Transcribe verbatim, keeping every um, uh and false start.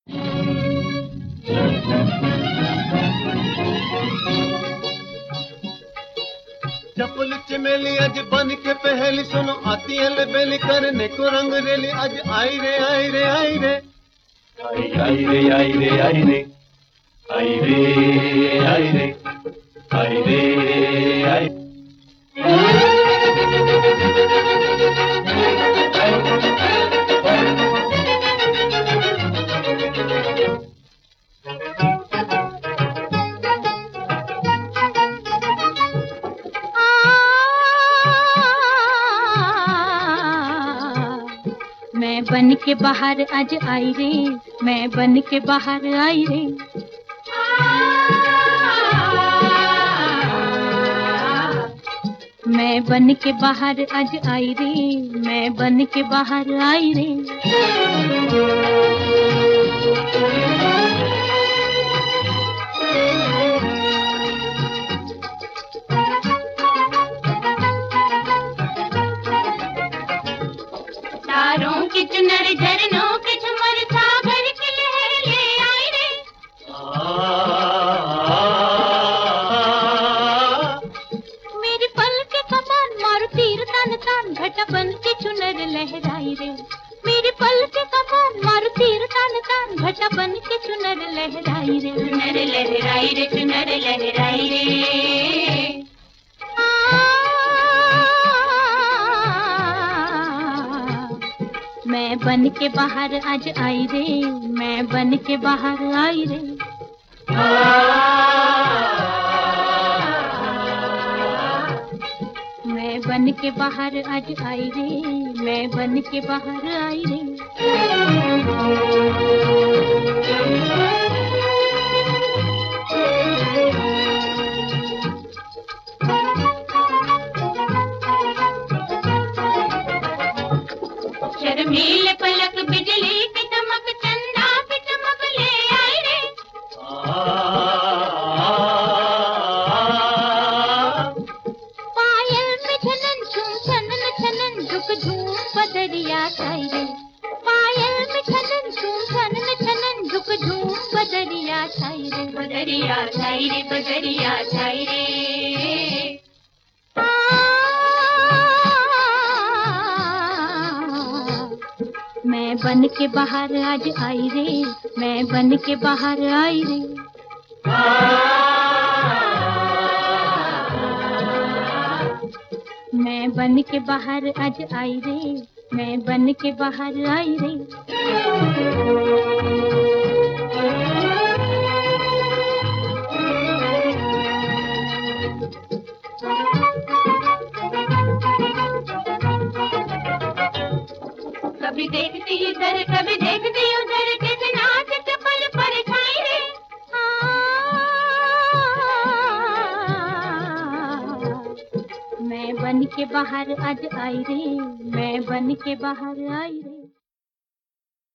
चपल चमेली अज बन के पहली सुनो आती है बेली करने को रंग रेली अज आई रे आई रे आई रे आई आई रे आई रे आई रे आई रे आई रे आई रे आई मैं बन के बाहर आज आई रे, मैं बन के बाहर आई रे। मैं बन के बाहर आज आई रे, मैं बन के बाहर आई रे। तारों की चुनर झरनों के झुमर सागर की लहर ले आई रे। मेरी पल के कमान मारो तीर तन तन घटा बन के चुनर लहराई रे। मेरी पल के कमान मारो तीर तन तन घटा बन के चुनर लहराई रे। चुनर लहराई रे, चुनर लहराई रे। मैं बन के बाहर आज आई रे, मैं बन के बाहर आई रे। मैं बन के बाहर आज आई रे, मैं बन के बाहर आई रे। शर्मीले पलक बिजली की चमक चंदा की चमक ले आई रे। पायल में छनन झूम छनन छनन झुक झूम बदरिया छाई रे। पायल में छनन झूम छनन छनन झुक झूम बदरिया छाई रे। बदरिया छाई रे, बदरिया छाई रे। मैं बन के बाहर आज आई रे, मैं बन के बाहर आई रे। मैं बन के बाहर आज आई रे, मैं बन के बाहर आई रे। कभी देखती इधर कभी देखती उधर कैसे नाच चपल पर छाई रे। मैं बन के बाहर आज आई रे, मैं बन के बाहर आई रे।